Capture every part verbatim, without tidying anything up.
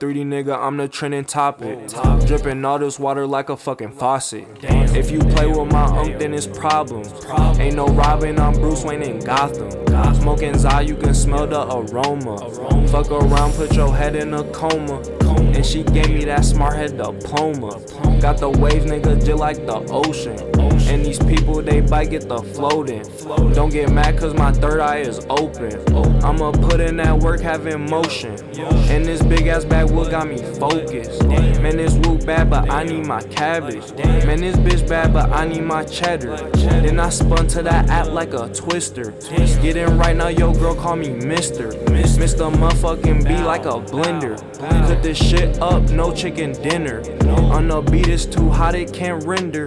three D nigga, I'm the trending topic. Dripping all this water like a fucking faucet. If you play with my unk, then it's problems. Ain't no Robin, I'm Bruce Wayne in Gotham. Smoking Zai, you can smell the aroma. Fuck around, put your head in a coma. And she gave me that smart head diploma. Got the waves, nigga, just like the ocean. And these people, they bite, get the floating. Don't get mad cause my third eye is open. I'ma put in that work, have emotion. And this big ass backwood got me focused. Man, this woo bad, but I need my cabbage. Man, this bitch bad, but I need my cheddar. Then I spun to that app like a twister. Get in right now, yo girl call me Mister Mister motherfucking B like a blender. Cook this shit up, no chicken dinner. On the beat it's too hot, it can't render.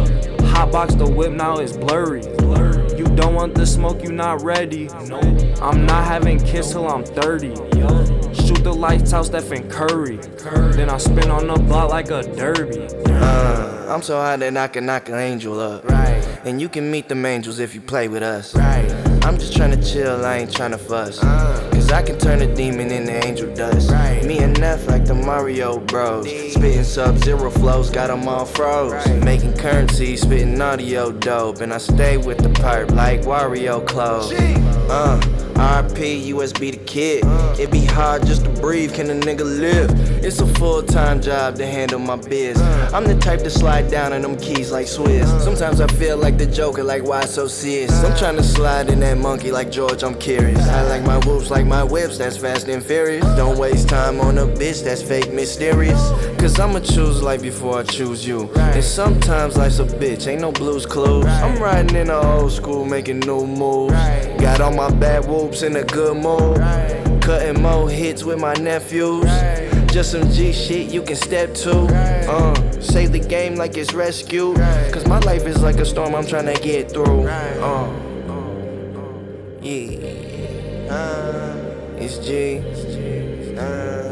Hotbox the whip, now it's blurry. You don't want the smoke, you not ready. I'm not having kids till I'm thirty. Shoot the lights out, Stephen Curry. Then I spin on the block like a derby. Uh, I'm so high that I can knock an angel up. Right. And you can meet them angels if you play with us. Right. I'm just tryna chill, I ain't tryna fuss. Uh, Cause I can turn a demon into angel dust. Right. Me and Neff like the Mario Bros. Spitting sub-zero flows, got them all froze. Right. Making currency, spitting audio dope. And I stay with the perp like Wario clothes. Uh, R I P U S B the kid. It be hard just to breathe, can a nigga live? It's a full-time job to handle my biz. I'm the type to slide down on them keys like Swizz. Sometimes I feel like the Joker, like why so serious? I'm tryna slide in that monkey like George, I'm curious. I like my whoops like my whips, that's fast and furious. Don't waste time on a bitch, that's fake mysterious. Cause I'ma choose life before I choose you. And sometimes life's a bitch, ain't no Blues Clues. I'm riding in the old school, making new moves. Got all my bad whoops in a good mood. Cutting more hits with my nephews. Just some G shit you can step to. Uh, save the game like it's rescue. Cause my life is like a storm I'm tryna get through. Uh, yeah, uh, it's G. Uh,